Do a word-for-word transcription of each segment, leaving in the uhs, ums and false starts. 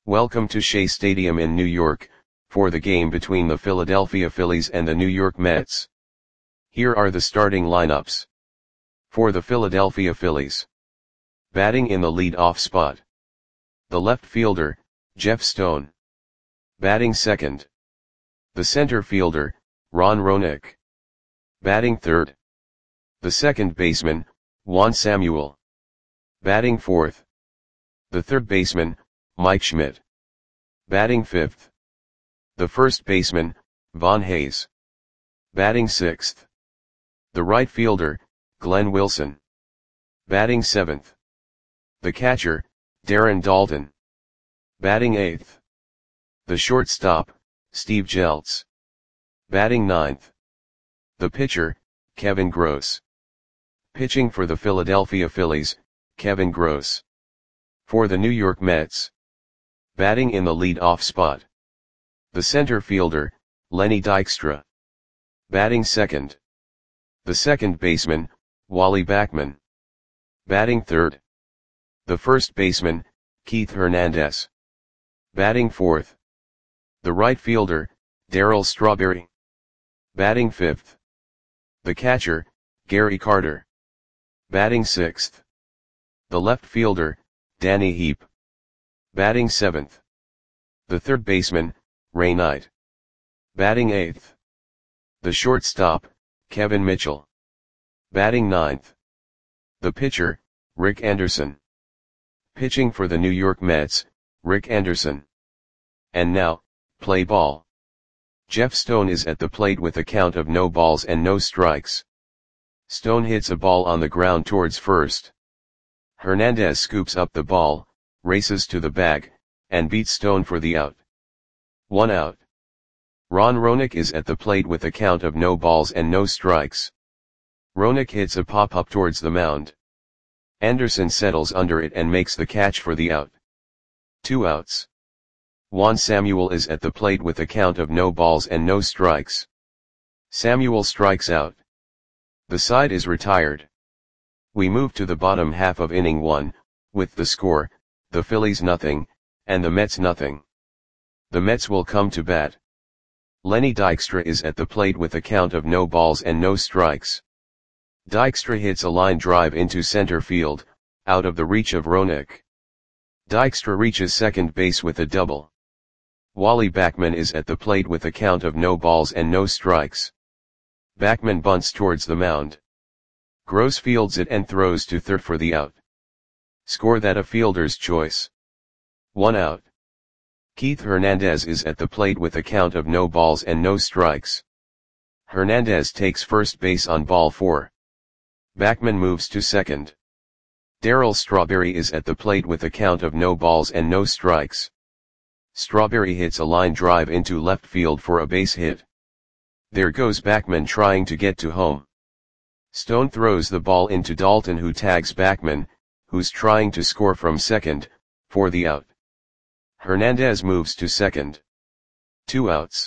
Welcome to Shea Stadium in New York, for the game between the Philadelphia Phillies and the New York Mets. Here are the starting lineups. For the Philadelphia Phillies. Batting in the lead-off spot. The left fielder, Jeff Stone. Batting second. The center fielder, Ron Roenicke. Batting third. The second baseman, Juan Samuel. Batting fourth. The third baseman, Mike Schmidt. Batting fifth. The first baseman, Von Hayes. Batting sixth. The right fielder, Glenn Wilson. Batting seventh. The catcher, Darren Daulton. Batting eighth. The shortstop, Steve Jeltz. Batting ninth. The pitcher, Kevin Gross. Pitching for the Philadelphia Phillies, Kevin Gross. For the New York Mets. Batting in the lead-off spot. The center fielder, Lenny Dykstra. Batting second. The second baseman, Wally Backman. Batting third. The first baseman, Keith Hernandez. Batting fourth. The right fielder, Darryl Strawberry. Batting fifth. The catcher, Gary Carter. Batting sixth. The left fielder, Danny Heep. Batting seventh. The third baseman, Ray Knight. Batting eighth. The shortstop, Kevin Mitchell. Batting ninth. The pitcher, Rick Anderson. Pitching for the New York Mets, Rick Anderson. And now, play ball. Jeff Stone is at the plate with a count of no balls and no strikes. Stone hits a ball on the ground towards first. Hernandez scoops up the ball, races to the bag, and beats Stone for the out. One out. Ron Roenicke is at the plate with a count of no balls and no strikes. Roenicke hits a pop-up towards the mound. Anderson settles under it and makes the catch for the out. Two outs. Juan Samuel is at the plate with a count of no balls and no strikes. Samuel strikes out. The side is retired. We move to the bottom half of inning one, with the score, the Phillies nothing, and the Mets nothing. The Mets will come to bat. Lenny Dykstra is at the plate with a count of no balls and no strikes. Dykstra hits a line drive into center field, out of the reach of Roenicke. Dykstra reaches second base with a double. Wally Backman is at the plate with a count of no balls and no strikes. Backman bunts towards the mound. Gross fields it and throws to third for the out. Score that a fielder's choice. One out. Keith Hernandez is at the plate with a count of no balls and no strikes. Hernandez takes first base on ball four. Backman moves to second. Darryl Strawberry is at the plate with a count of no balls and no strikes. Strawberry hits a line drive into left field for a base hit. There goes Backman trying to get to home. Stone throws the ball into Daulton, who tags Backman, who's trying to score from second, for the out. Hernandez moves to second. Two outs.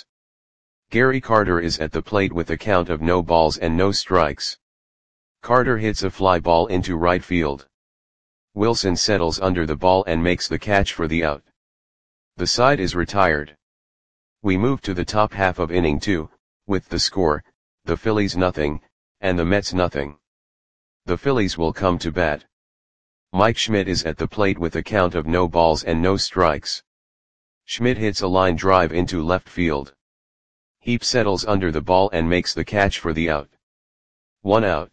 Gary Carter is at the plate with a count of no balls and no strikes. Carter hits a fly ball into right field. Wilson settles under the ball and makes the catch for the out. The side is retired. We move to the top half of inning two, with the score, the Phillies nothing, and the Mets nothing. The Phillies will come to bat. Mike Schmidt is at the plate with a count of no balls and no strikes. Schmidt hits a line drive into left field. Heep settles under the ball and makes the catch for the out. One out.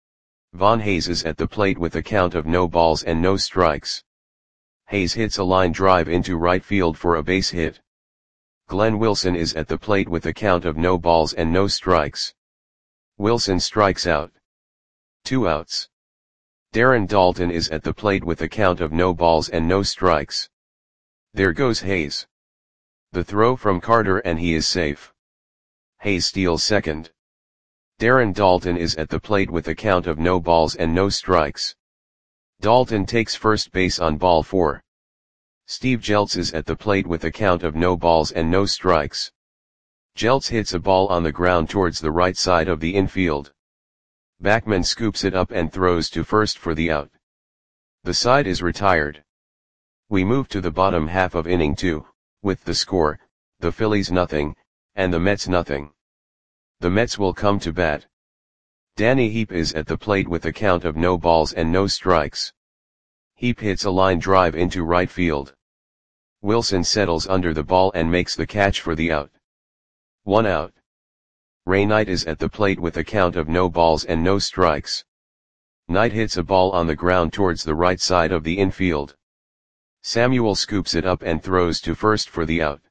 Von Hayes is at the plate with a count of no balls and no strikes. Hayes hits a line drive into right field for a base hit. Glenn Wilson is at the plate with a count of no balls and no strikes. Wilson strikes out. Two outs. Darren Daulton is at the plate with a count of no balls and no strikes. There goes Hayes. The throw from Carter and he is safe. Hayes steals second. Darren Daulton is at the plate with a count of no balls and no strikes. Daulton takes first base on ball four. Steve Jeltz is at the plate with a count of no balls and no strikes. Jeltz hits a ball on the ground towards the right side of the infield. Backman scoops it up and throws to first for the out. The side is retired. We move to the bottom half of inning two, with the score, the Phillies nothing, and the Mets nothing. The Mets will come to bat. Danny Heep is at the plate with a count of no balls and no strikes. Heep hits a line drive into right field. Wilson settles under the ball and makes the catch for the out. One out. Ray Knight is at the plate with a count of no balls and no strikes. Knight hits a ball on the ground towards the right side of the infield. Samuel scoops it up and throws to first for the out.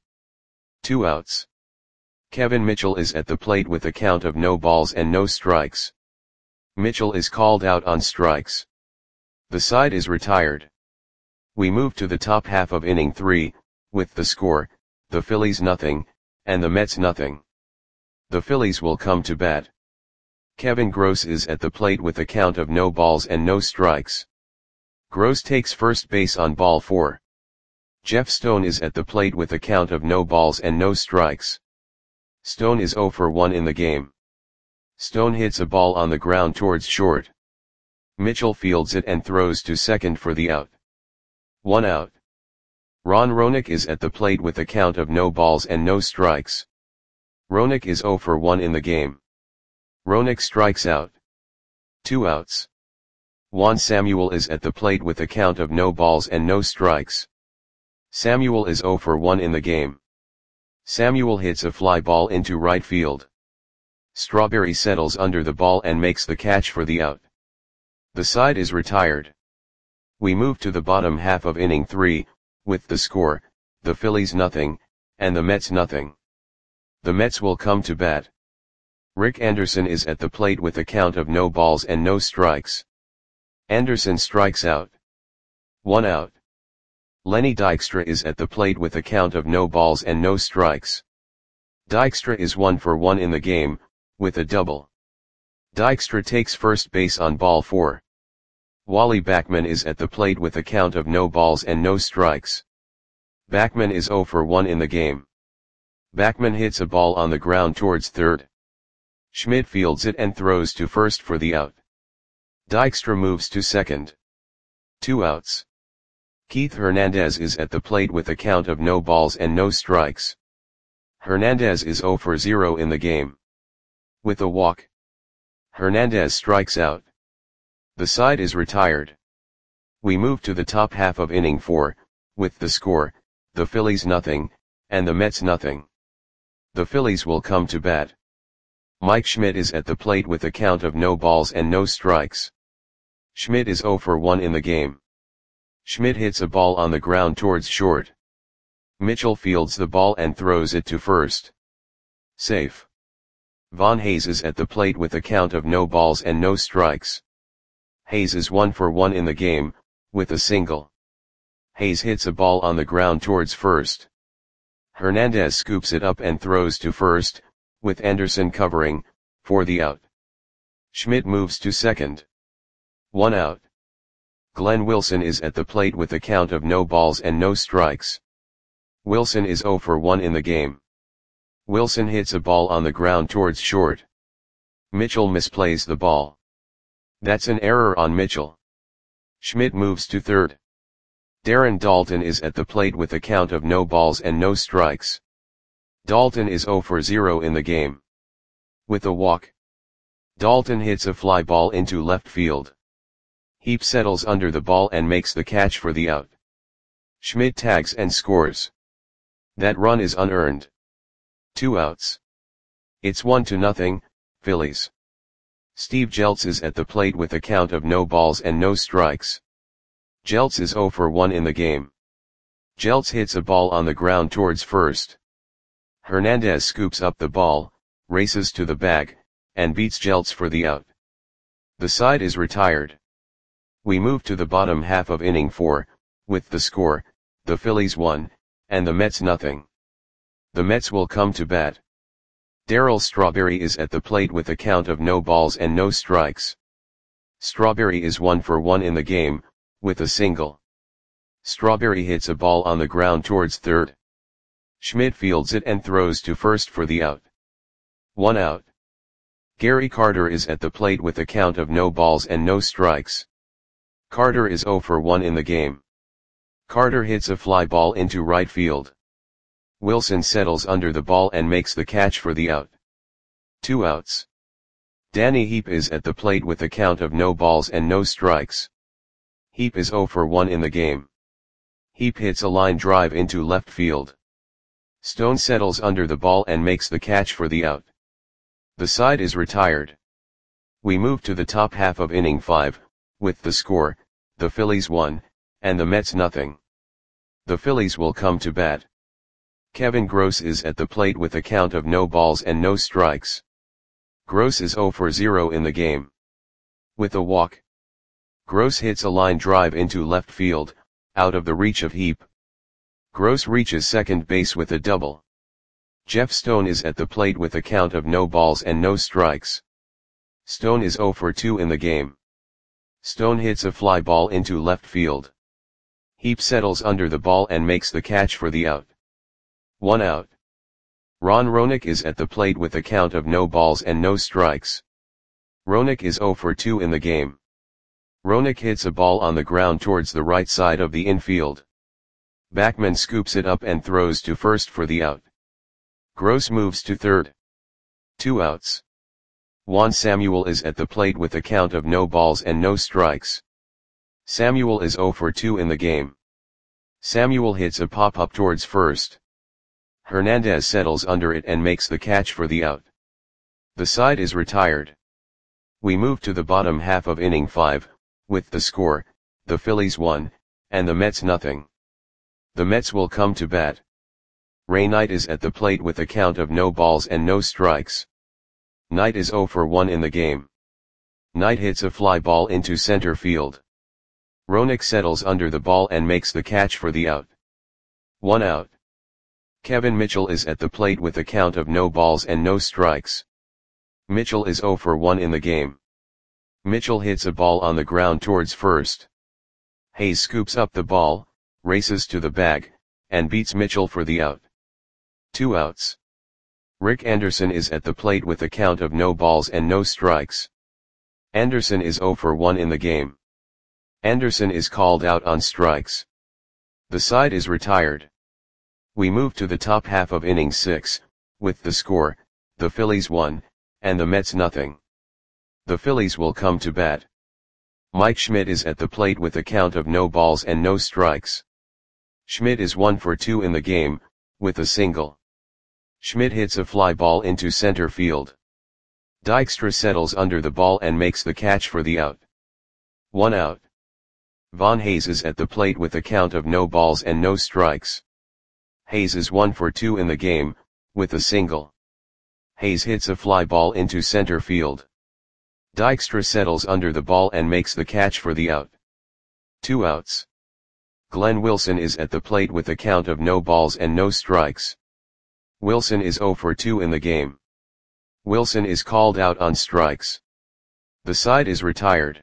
Two outs. Kevin Mitchell is at the plate with a count of no balls and no strikes. Mitchell is called out on strikes. The side is retired. We move to the top half of inning three, with the score, the Phillies nothing, and the Mets nothing. The Phillies will come to bat. Kevin Gross is at the plate with a count of no balls and no strikes. Gross takes first base on ball four. Jeff Stone is at the plate with a count of no balls and no strikes. Stone is oh for one in the game. Stone hits a ball on the ground towards short. Mitchell fields it and throws to second for the out. One out. Ron Roenick is at the plate with a count of no balls and no strikes. Roenick is oh for one in the game. Roenick strikes out. Two outs. Juan Samuel is at the plate with a count of no balls and no strikes. Samuel is oh for one in the game. Samuel hits a fly ball into right field. Strawberry settles under the ball and makes the catch for the out. The side is retired. We move to the bottom half of inning three, with the score, the Phillies nothing, and the Mets nothing. The Mets will come to bat. Rick Anderson is at the plate with a count of no balls and no strikes. Anderson strikes out. One out. Lenny Dykstra is at the plate with a count of no balls and no strikes. Dykstra is one for one in the game, with a double. Dykstra takes first base on ball four. Wally Backman is at the plate with a count of no balls and no strikes. Backman is oh for one in the game. Backman hits a ball on the ground towards third. Schmidt fields it and throws to first for the out. Dykstra moves to second. Two outs. Keith Hernandez is at the plate with a count of no balls and no strikes. Hernandez is oh for zero in the game. With a walk, Hernandez strikes out. The side is retired. We move to the top half of inning four, with the score, the Phillies nothing, and the Mets nothing. The Phillies will come to bat. Mike Schmidt is at the plate with a count of no balls and no strikes. Schmidt is oh for one in the game. Schmidt hits a ball on the ground towards short. Mitchell fields the ball and throws it to first. Safe. Von Hayes is at the plate with a count of no balls and no strikes. Hayes is one for one in the game, with a single. Hayes hits a ball on the ground towards first. Hernandez scoops it up and throws to first, with Anderson covering, for the out. Schmidt moves to second. One out. Glenn Wilson is at the plate with a count of no balls and no strikes. Wilson is oh for one in the game. Wilson hits a ball on the ground towards short. Mitchell misplays the ball. That's an error on Mitchell. Schmidt moves to third. Darren Daulton is at the plate with a count of no balls and no strikes. Daulton is oh for zero in the game. With a walk, Daulton hits a fly ball into left field. Heep settles under the ball and makes the catch for the out. Schmidt tags and scores. That run is unearned. Two outs. It's one to nothing, Phillies. Steve Jeltz is at the plate with a count of no balls and no strikes. Jeltz is oh for one in the game. Jeltz hits a ball on the ground towards first. Hernandez scoops up the ball, races to the bag, and beats Jeltz for the out. The side is retired. We move to the bottom half of inning four, with the score, the Phillies one, and the Mets nothing. The Mets will come to bat. Darryl Strawberry is at the plate with a count of no balls and no strikes. Strawberry is one for one in the game, with a single. Strawberry hits a ball on the ground towards third. Schmidt fields it and throws to first for the out. One out. Gary Carter is at the plate with a count of no balls and no strikes. Carter is oh for one in the game. Carter hits a fly ball into right field. Wilson settles under the ball and makes the catch for the out. Two outs. Danny Heap is at the plate with a count of no balls and no strikes. Heap is oh for one in the game. Heap hits a line drive into left field. Stone settles under the ball and makes the catch for the out. The side is retired. We move to the top half of inning five, with the score, the Phillies one, and the Mets nothing. The Phillies will come to bat. Kevin Gross is at the plate with a count of no balls and no strikes. Gross is oh for zero in the game. With a walk. Gross hits a line drive into left field, out of the reach of Heap. Gross reaches second base with a double. Jeff Stone is at the plate with a count of no balls and no strikes. Stone is oh for two in the game. Stone hits a fly ball into left field. Heap settles under the ball and makes the catch for the out. One out. Ron Roenick is at the plate with a count of no balls and no strikes. Roenick is oh for two in the game. Roenick hits a ball on the ground towards the right side of the infield. Backman scoops it up and throws to first for the out. Gross moves to third. Two outs. Juan Samuel is at the plate with a count of no balls and no strikes. Samuel is oh for two in the game. Samuel hits a pop-up towards first. Hernandez settles under it and makes the catch for the out. The side is retired. We move to the bottom half of inning five, with the score, the Phillies one, and the Mets nothing. The Mets will come to bat. Ray Knight is at the plate with a count of no balls and no strikes. Knight is oh for one in the game. Knight hits a fly ball into center field. Roenick settles under the ball and makes the catch for the out. One out. Kevin Mitchell is at the plate with a count of no balls and no strikes. Mitchell is oh for one in the game. Mitchell hits a ball on the ground towards first. Hayes scoops up the ball, races to the bag, and beats Mitchell for the out. Two outs. Rick Anderson is at the plate with a count of no balls and no strikes. Anderson is oh for one in the game. Anderson is called out on strikes. The side is retired. We move to the top half of inning six, with the score, the Phillies one, and the Mets nothing. The Phillies will come to bat. Mike Schmidt is at the plate with a count of no balls and no strikes. Schmidt is one for two in the game, with a single. Schmidt hits a fly ball into center field. Dykstra settles under the ball and makes the catch for the out. One out. Von Hayes is at the plate with a count of no balls and no strikes. Hayes is one for two in the game, with a single. Hayes hits a fly ball into center field. Dykstra settles under the ball and makes the catch for the out. Two outs. Glenn Wilson is at the plate with a count of no balls and no strikes. Wilson is oh for two in the game. Wilson is called out on strikes. The side is retired.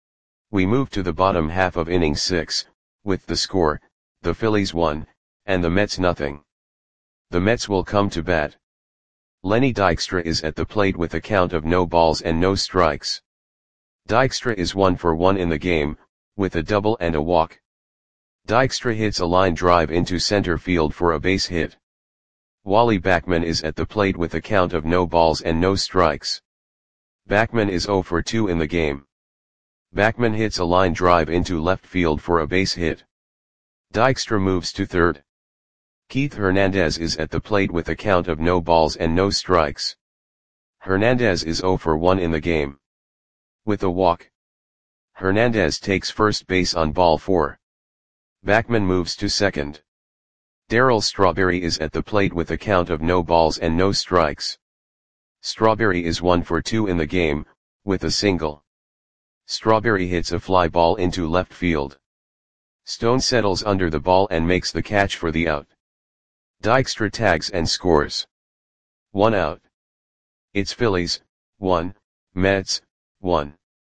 We move to the bottom half of inning six, with the score, the Phillies one, and the Mets nothing. The Mets will come to bat. Lenny Dykstra is at the plate with a count of no balls and no strikes. Dykstra is one for one in the game, with a double and a walk. Dykstra hits a line drive into center field for a base hit. Wally Backman is at the plate with a count of no balls and no strikes. Backman is oh for two in the game. Backman hits a line drive into left field for a base hit. Dykstra moves to third. Keith Hernandez is at the plate with a count of no balls and no strikes. Hernandez is oh for one in the game. With a walk. Hernandez takes first base on ball four. Backman moves to second. Darryl Strawberry is at the plate with a count of no balls and no strikes. Strawberry is one for two in the game, with a single. Strawberry hits a fly ball into left field. Stone settles under the ball and makes the catch for the out. Dykstra tags and scores. One out. It's Phillies, one, Mets, one.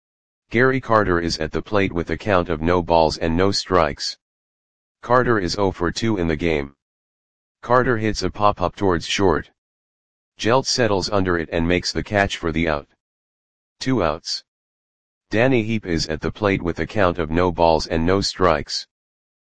Gary Carter is at the plate with a count of no balls and no strikes. Carter is oh for two in the game. Carter hits a pop-up towards short. Gelt settles under it and makes the catch for the out. Two outs. Danny Heap is at the plate with a count of no balls and no strikes.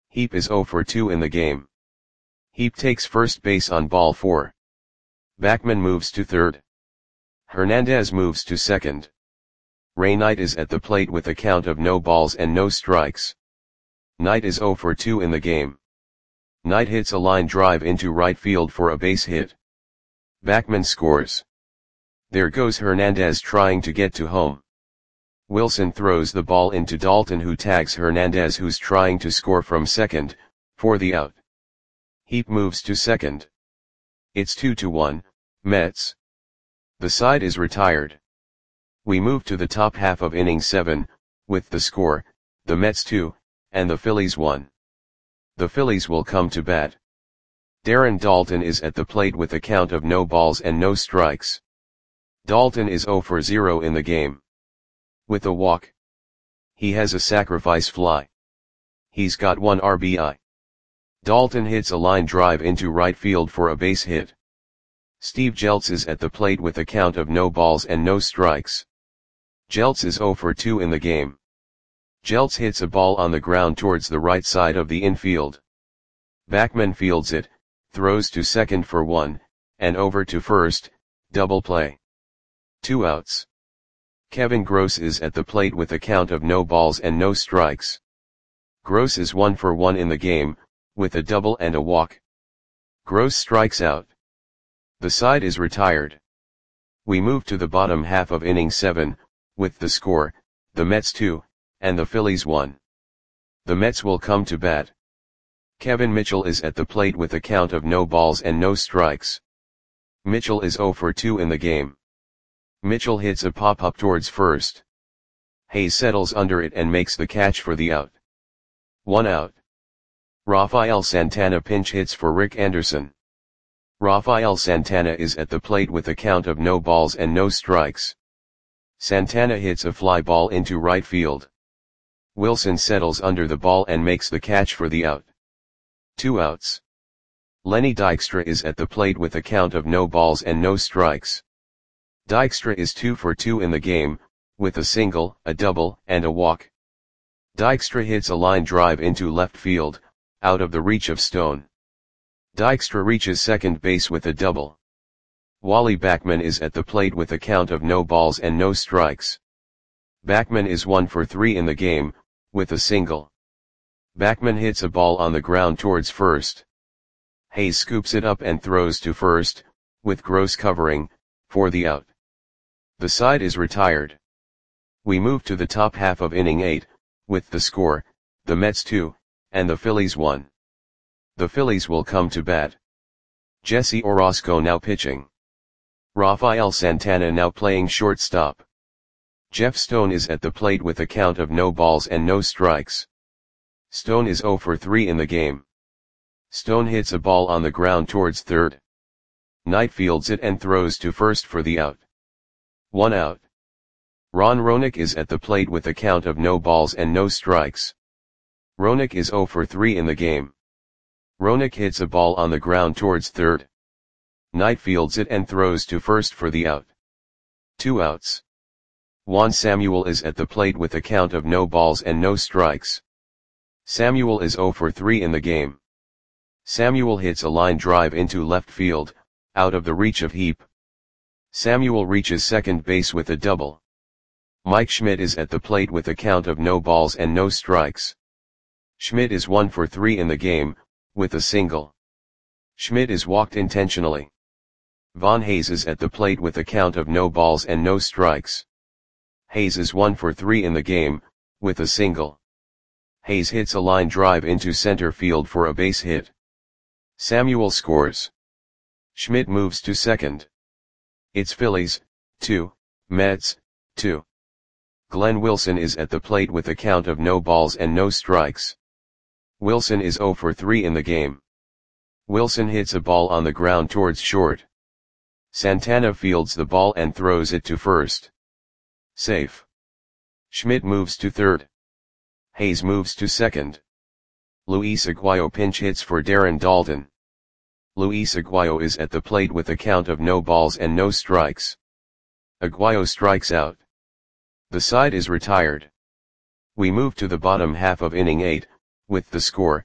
Heap is zero for two in the game. Heap takes first base on ball four. Backman moves to third. Hernandez moves to second. Ray Knight is at the plate with a count of no balls and no strikes. Knight is zero for two in the game. Knight hits a line drive into right field for a base hit. Backman scores. There goes Hernandez trying to get to home. Wilson throws the ball into Dalton, who tags Hernandez, who's trying to score from second, for the out. Heap moves to second. It's two to one, Mets. The side is retired. We move to the top half of inning seven, with the score, the Mets two, and the Phillies one. The Phillies will come to bat. Darren Daulton is at the plate with a count of no balls and no strikes. Daulton is zero for zero in the game. With a walk. He has a sacrifice fly. He's got one R B I. Daulton hits a line drive into right field for a base hit. Steve Jeltz is at the plate with a count of no balls and no strikes. Jeltz is zero for two in the game. Jeltz hits a ball on the ground towards the right side of the infield. Backman fields it, throws to second for one, and over to first, double play. Two outs. Kevin Gross is at the plate with a count of no balls and no strikes. Gross is one for one in the game, with a double and a walk. Gross strikes out. The side is retired. We move to the bottom half of inning seven, with the score, the Mets two, and the Phillies one. The Mets will come to bat. Kevin Mitchell is at the plate with a count of no balls and no strikes. Mitchell is zero for two in the game. Mitchell hits a pop-up towards first. Hayes settles under it and makes the catch for the out. One out. Rafael Santana pinch hits for Rick Anderson. Rafael Santana is at the plate with a count of no balls and no strikes. Santana hits a fly ball into right field. Wilson settles under the ball and makes the catch for the out. Two outs. Lenny Dykstra is at the plate with a count of no balls and no strikes. Dykstra is two for two in the game, with a single, a double, and a walk. Dykstra hits a line drive into left field, out of the reach of Stone. Dykstra reaches second base with a double. Wally Backman is at the plate with a count of no balls and no strikes. Backman is one for three in the game, with a single. Backman hits a ball on the ground towards first. Hayes scoops it up and throws to first, with Gross covering, for the out. The side is retired. We move to the top half of inning eight, with the score, the Mets two, and the Phillies one. The Phillies will come to bat. Jesse Orosco now pitching. Rafael Santana now playing shortstop. Jeff Stone is at the plate with a count of no balls and no strikes. Stone is zero for three in the game. Stone hits a ball on the ground towards third. Knight fields it and throws to first for the out. One out. Ron Roenick is at the plate with a count of no balls and no strikes. Roenick is zero for three in the game. Roenick hits a ball on the ground towards third. Knight fields it and throws to first for the out. Two outs. Juan Samuel is at the plate with a count of no balls and no strikes. Samuel is zero for three in the game. Samuel hits a line drive into left field, out of the reach of Heap. Samuel reaches second base with a double. Mike Schmidt is at the plate with a count of no balls and no strikes. Schmidt is one for three in the game, with a single. Schmidt is walked intentionally. Von Hayes is at the plate with a count of no balls and no strikes. Hayes is one for three in the game, with a single. Hayes hits a line drive into center field for a base hit. Samuel scores. Schmidt moves to second. It's Phillies, two, Mets, two. Glenn Wilson is at the plate with a count of no balls and no strikes. Wilson is zero for three in the game. Wilson hits a ball on the ground towards short. Santana fields the ball and throws it to first. Safe. Schmidt moves to third. Hayes moves to second. Luis Aguayo pinch hits for Darren Daulton. Luis Aguayo is at the plate with a count of no balls and no strikes. Aguayo strikes out. The side is retired. We move to the bottom half of inning eight, with the score,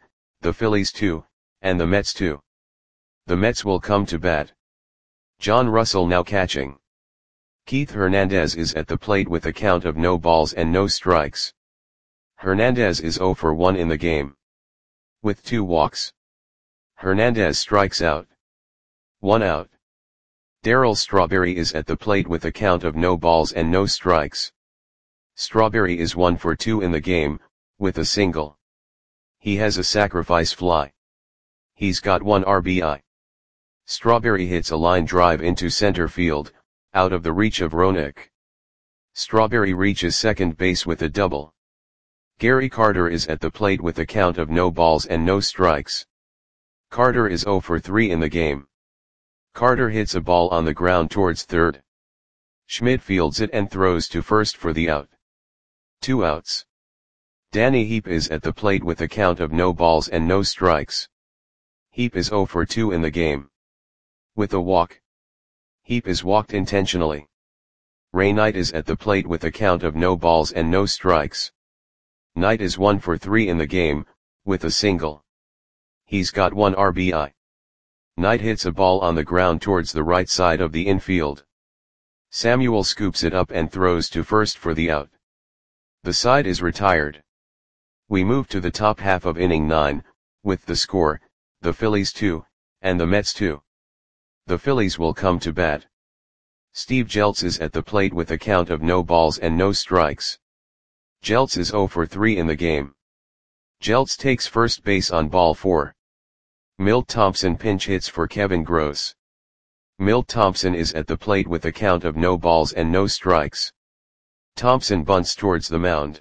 the Phillies two, and the Mets two. The Mets will come to bat. John Russell now catching. Keith Hernandez is at the plate with a count of no balls and no strikes. Hernandez is oh for one in the game. With two walks. Hernandez strikes out. One out. Darryl Strawberry is at the plate with a count of no balls and no strikes. Strawberry is one for two in the game, with a single. He has a sacrifice fly. He's got one R B I. Strawberry hits a line drive into center field, out of the reach of Roenick. Strawberry reaches second base with a double. Gary Carter is at the plate with a count of no balls and no strikes. Carter is oh for three in the game. Carter hits a ball on the ground towards third. Schmidt fields it and throws to first for the out. Two outs. Danny Heap is at the plate with a count of no balls and no strikes. Heap is oh for two in the game. With a walk. Heap is walked intentionally. Ray Knight is at the plate with a count of no balls and no strikes. Knight is one for three in the game, with a single. He's got one R B I. Knight hits a ball on the ground towards the right side of the infield. Samuel scoops it up and throws to first for the out. The side is retired. We move to the top half of inning nine, with the score, the Phillies two, and the Mets two. The Phillies will come to bat. Steve Jeltz is at the plate with a count of no balls and no strikes. Jeltz is oh for three in the game. Jeltz takes first base on ball four. Milt Thompson pinch hits for Kevin Gross. Milt Thompson is at the plate with a count of no balls and no strikes. Thompson bunts towards the mound.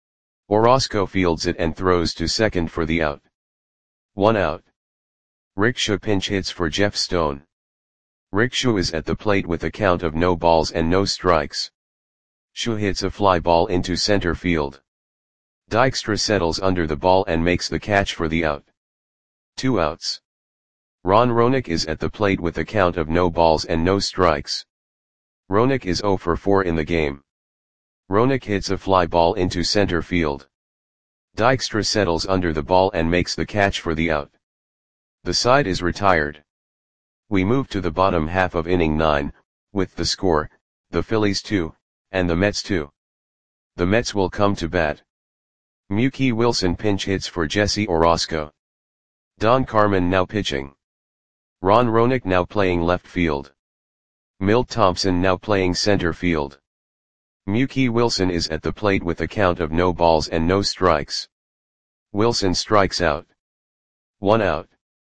Orozco fields it and throws to second for the out. One out. Rick Schuh pinch hits for Jeff Stone. Rick Schuh is at the plate with a count of no balls and no strikes. Schuh hits a fly ball into center field. Dykstra settles under the ball and makes the catch for the out. Two outs. Ron Roenick is at the plate with a count of no balls and no strikes. Roenick is oh for four in the game. Roenick hits a fly ball into center field. Dykstra settles under the ball and makes the catch for the out. The side is retired. We move to the bottom half of inning nine, with the score, the Phillies two, and the Mets two. The Mets will come to bat. Mookie Wilson pinch hits for Jesse Orozco. Don Carmen now pitching. Ron Roenick now playing left field. Milt Thompson now playing center field. Mookie Wilson is at the plate with a count of no balls and no strikes. Wilson strikes out. One out.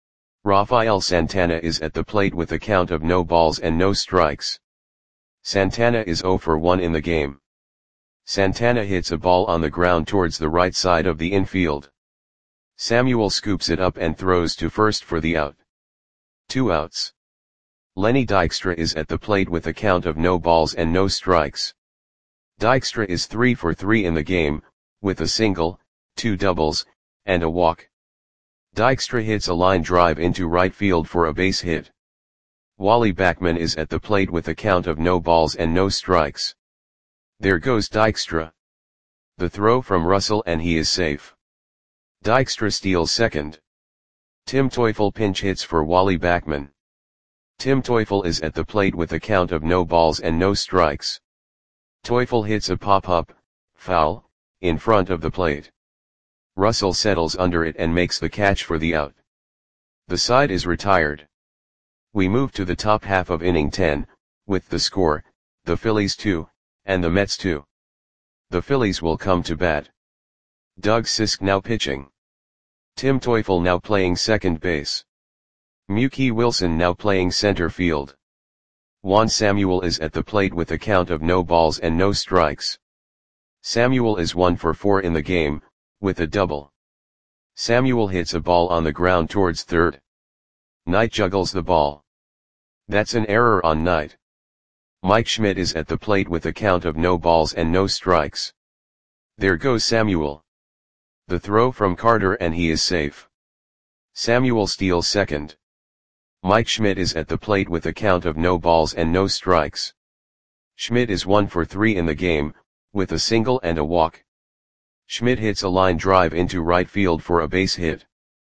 Rafael Santana is at the plate with a count of no balls and no strikes. Santana is oh for one in the game. Santana hits a ball on the ground towards the right side of the infield. Samuel scoops it up and throws to first for the out. Two outs. Lenny Dykstra is at the plate with a count of no balls and no strikes. Dykstra is three for three in the game, with a single, two doubles, and a walk. Dykstra hits a line drive into right field for a base hit. Wally Backman is at the plate with a count of no balls and no strikes. There goes Dykstra. The throw from Russell and he is safe. Dykstra steals second. Tim Teufel pinch hits for Wally Backman. Tim Teufel is at the plate with a count of no balls and no strikes. Teufel hits a pop-up, foul, in front of the plate. Russell settles under it and makes the catch for the out. The side is retired. We move to the top half of inning ten, with the score, the Phillies two, and the Mets two. The Phillies will come to bat. Doug Sisk now pitching. Tim Teufel now playing second base. Mookie Wilson now playing center field. Juan Samuel is at the plate with a count of no balls and no strikes. Samuel is one for four in the game, with a double. Samuel hits a ball on the ground towards third. Knight juggles the ball. That's an error on Knight. Mike Schmidt is at the plate with a count of no balls and no strikes. There goes Samuel. The throw from Carter and he is safe. Samuel steals second. Mike Schmidt is at the plate with a count of no balls and no strikes. Schmidt is one for three in the game, with a single and a walk. Schmidt hits a line drive into right field for a base hit.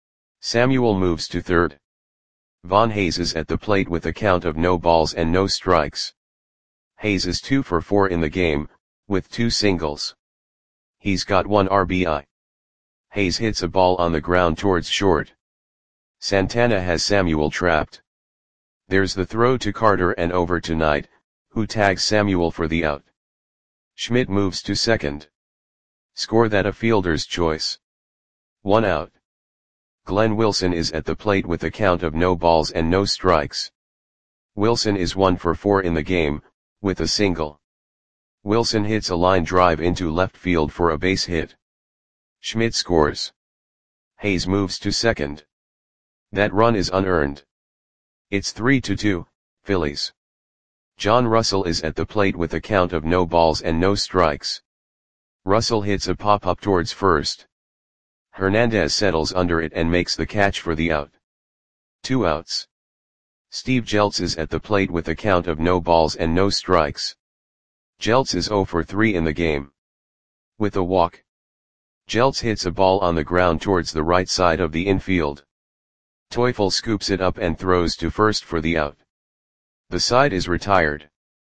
Samuel moves to third. Von Hayes is at the plate with a count of no balls and no strikes. Hayes is two for four in the game, with two singles. He's got one R B I. Hayes hits a ball on the ground towards short. Santana has Samuel trapped. There's the throw to Carter and over to Knight, who tags Samuel for the out. Schmidt moves to second. Score that a fielder's choice. One out. Glenn Wilson is at the plate with a count of no balls and no strikes. Wilson is one for four in the game, with a single. Wilson hits a line drive into left field for a base hit. Schmidt scores. Hayes moves to second. That run is unearned. It's three to two, Phillies. John Russell is at the plate with a count of no balls and no strikes. Russell hits a pop-up towards first. Hernandez settles under it and makes the catch for the out. Two outs. Steve Jeltz is at the plate with a count of no balls and no strikes. Jeltz is zero for three in the game. With a walk. Jeltz hits a ball on the ground towards the right side of the infield. Teufel scoops it up and throws to first for the out. The side is retired.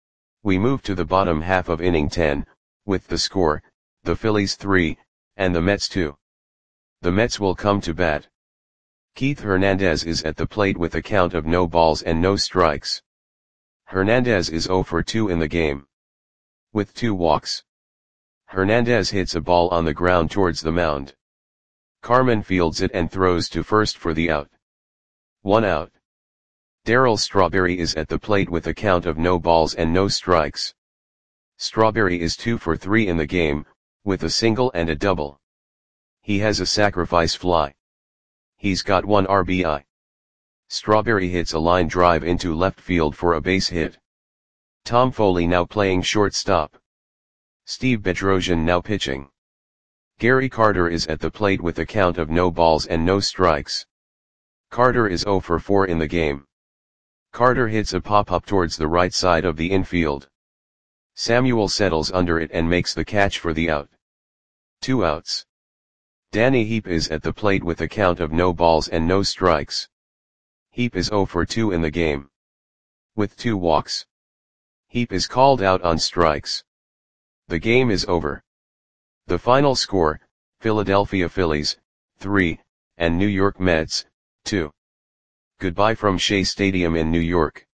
We move to the bottom half of inning ten, with the score, the Phillies three, and the Mets two. The Mets will come to bat. Keith Hernandez is at the plate with a count of no balls and no strikes. Hernandez is zero for two in the game. With two walks. Hernandez hits a ball on the ground towards the mound. Carmen fields it and throws to first for the out. One out. Darryl Strawberry is at the plate with a count of no balls and no strikes. Strawberry is two for three in the game, with a single and a double. He has a sacrifice fly. He's got one R B I. Strawberry hits a line drive into left field for a base hit. Tom Foley now playing shortstop. Steve Bedrosian now pitching. Gary Carter is at the plate with a count of no balls and no strikes. Carter is zero for four in the game. Carter hits a pop-up towards the right side of the infield. Samuel settles under it and makes the catch for the out. Two outs. Danny Heap is at the plate with a count of no balls and no strikes. Heap is zero for two in the game. With two walks. Heap is called out on strikes. The game is over. The final score, Philadelphia Phillies, three, and New York Mets, two. Goodbye from Shea Stadium in New York.